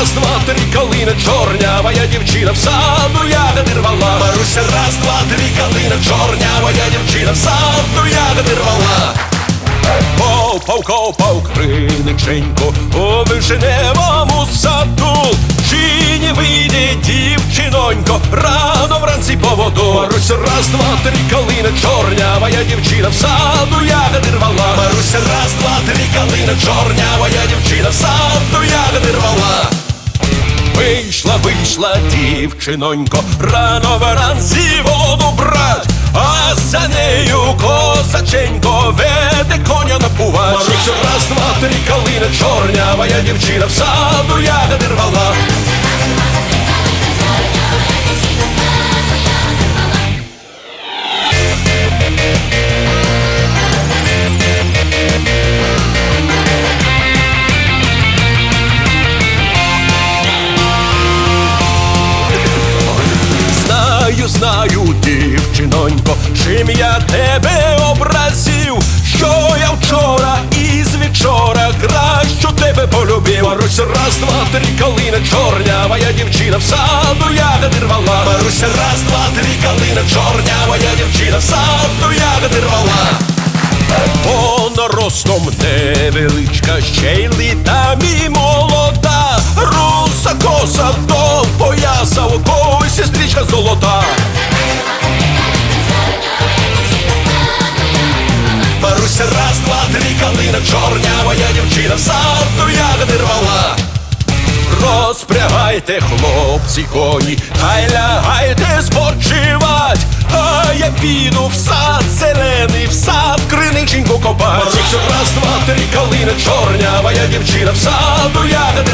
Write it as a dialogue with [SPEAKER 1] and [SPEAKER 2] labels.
[SPEAKER 1] раз, два, три, калина чорнявая дівчина в саду ягоди рвала. Маруся, раз, два, три, калина чорнявая дівчина в саду ягоди рвала. Павк, криниченько, у вишневому саду. Чи не вийде дівчинонько рано вранці по воду? Маруся, раз, два, три, калина чорнявая дівчина в саду ягоди рвала. Маруся, раз, два, три, калина чорнявая дівчина в саду ягоди рвала. Вийшла дівчинонько рано вранці воду брать, а за нею козаченько веде коня напувать. Маруся, раз, два, три, калина чорнявая дівчина в саду ягоди рвала. Знаю, дівчинонько, чим я тебе образив, що я вчора із вечора кращу тебе полюбив. Маруся, раз, два, три, калина чорнявая дівчина в саду ягоди рвала. Маруся, раз, два, три, калина чорнявая дівчина в саду ягоди рвала. Вона ростом невеличка, ще й літами молода, руса коса до пояса, ой, сестричка золота. Маруся, раз, два, три, калина чорнявая дівчина в саду ягоди рвала. Розпрягайте, хлопці, коні, хай лягайте спочивать, а я піду в сад зелений, в сад криниченьку копать. Маруся, раз, два, три, калина чорнявая дівчина в саду ягоди